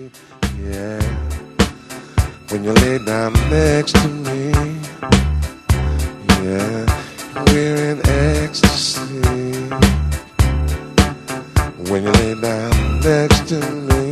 Yeah. When you lay down next to me, yeah, we're in ecstasy. When you lay down next to me.